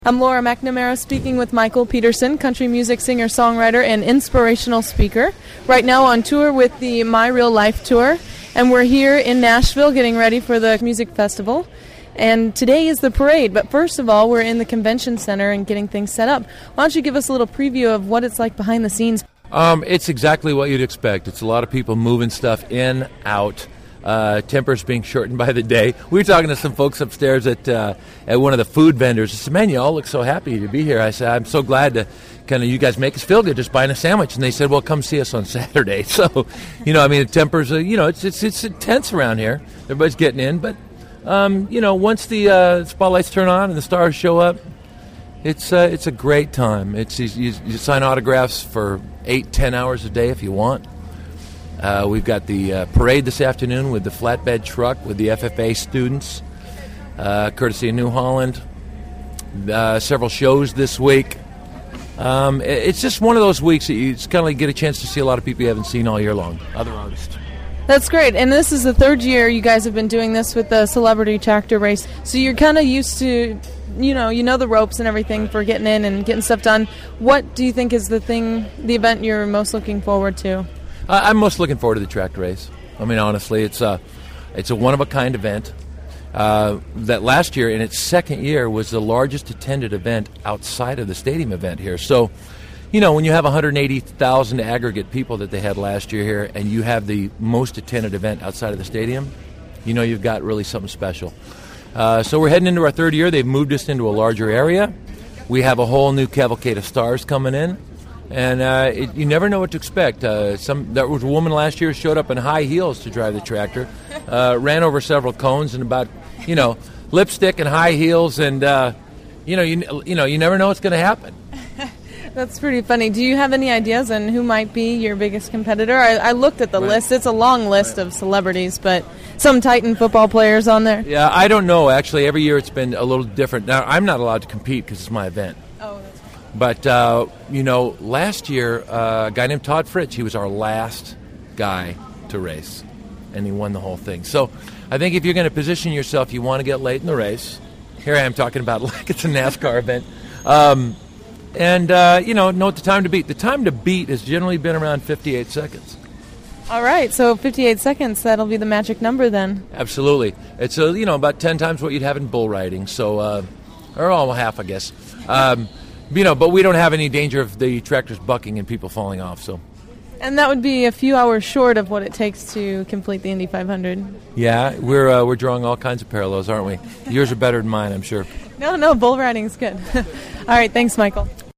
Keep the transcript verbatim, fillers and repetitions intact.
I'm Laura McNamara speaking with Michael Peterson, country music singer, songwriter, and inspirational speaker. Right now on tour with the My Real Life Tour, and we're here in Nashville getting ready for the music festival. And today is the parade, but first of all, we're in the convention center and getting things set up. Why don't you give us a little preview of what it's like behind the scenes? Um, it's exactly what you'd expect. It's a lot of people moving stuff in, out. Uh, tempers being shortened by the day. We were talking to some folks upstairs at uh, at one of the food vendors. I said, man, you all look so happy to be here. I said, I'm so glad to kind of you guys make us feel good just buying a sandwich. And they said, well, come see us on Saturday. So, you know, I mean, the tempers, are, you know, it's it's it's intense around here. Everybody's getting in. But, um, you know, once the uh, spotlights turn on and the stars show up, it's uh, it's a great time. It's you, you sign autographs for eight, ten hours a day if you want. Uh, we've got the uh, parade this afternoon with the flatbed truck with the F F A students, uh, courtesy of New Holland. Uh, several shows this week. Um, it's just one of those weeks that you kind of like get a chance to see a lot of people you haven't seen all year long, other artists. That's great. And this is the third year you guys have been doing this with the celebrity tractor race. So you're kind of used to, you know, you know the ropes and everything for getting in and getting stuff done. What do you think is the thing, the event you're most looking forward to? I'm most looking forward to the tractor race. I mean, honestly, it's a, it's a one-of-a-kind event. Uh, that last year, in its second year, was the largest attended event outside of the stadium event here. So, you know, when you have one hundred eighty thousand aggregate people that they had last year here, and you have the most attended event outside of the stadium, you know you've got really something special. Uh, so we're heading into our third year. They've moved us into a larger area. We have a whole new cavalcade of stars coming in. And uh, it, you never know what to expect. Uh, some there was a woman last year who showed up in high heels to drive the tractor, uh, ran over several cones and about, you know, lipstick and high heels, and uh, you know, you you know, you never know what's going to happen. That's pretty funny. Do you have any ideas on who might be your biggest competitor? I, I looked at the right. list. It's a long list right. of celebrities, but some Titan football players on there. Yeah, I don't know. Actually, every year it's been a little different. Now, I'm not allowed to compete because it's my event. Oh, that's right. But, uh, you know, last year, uh, a guy named Todd Fritsch, he was our last guy to race, and he won the whole thing. So I think if you're going to position yourself, you want to get late in the race. Here I am talking about like it's a NASCAR event. Um, and, uh, you know, know the time to beat. The time to beat has generally been around fifty-eight seconds. All right, so fifty-eight seconds, that'll be the magic number then. Absolutely. It's, uh, you know, about ten times what you'd have in bull riding, so, uh, or all half, I guess. Um You know, but we don't have any danger of the tractors bucking and people falling off. So, and that would be a few hours short of what it takes to complete the Indy five hundred. Yeah, we're uh, we're drawing all kinds of parallels, aren't we? Yours are better than mine, I'm sure. No, no, bull riding's good. All right, thanks, Michael.